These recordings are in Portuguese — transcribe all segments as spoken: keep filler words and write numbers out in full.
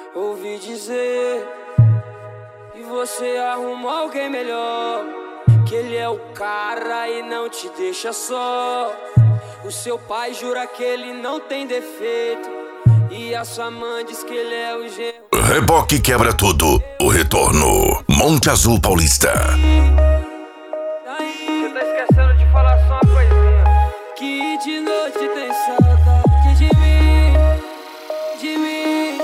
Ouvi dizer que você arrumou alguém melhor, que ele é o cara e não te deixa só. O seu pai jura que ele não tem defeito, e a sua mãe diz que ele é o genro. Reboque quebra tudo. O retorno. Monte Azul Paulista. Você tá esquecendo de falar só uma coisinha. Que de noite tem saudade de mim, de mim.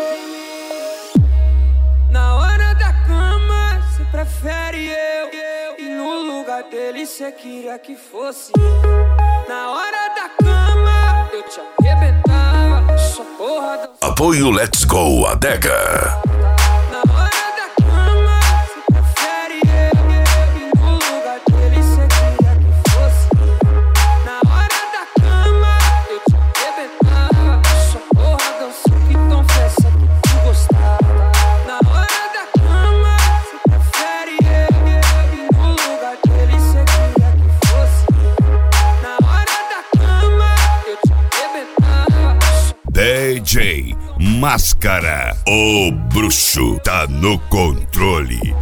Na hora da cama cê prefere eu, e no lugar dele cê queria que fosse eu. Na hora da cama eu te arrebentava, sua porra da... Apoio Let's Go Adega. Na hora da cama cê prefere eu, e no lugar dele cê queria que fosse eu. Na hora da cama eu te arrebentava, sua porra dançou que confessa que tu gostava. Na hora da cama cê prefere eu, e no lugar dele cê queria que fosse eu. Na hora da cama eu te arrebentava. D J Máscara, o bruxo tá no controle. Você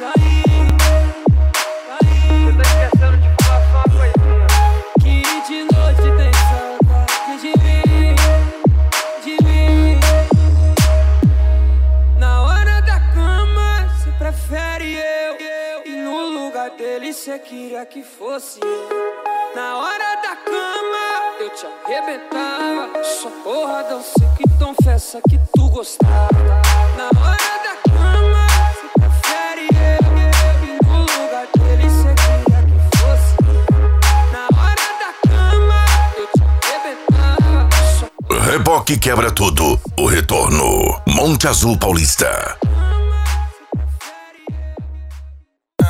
tá esquecendo de falar só uma coisinha. Que de noite tem saudade de mim, de mim. Na hora da cama cê prefere eu, e no lugar dele cê queria que fosse eu. Na hora da cama eu te arrebentava, sua porra dança que confessa que tu gostava. Na hora da cama cê prefere eu, e no lugar dele cê queria que fosse eu. Na hora da cama eu te arrebentava, sua... Reboque quebra tudo. O retorno. Monte Azul Paulista.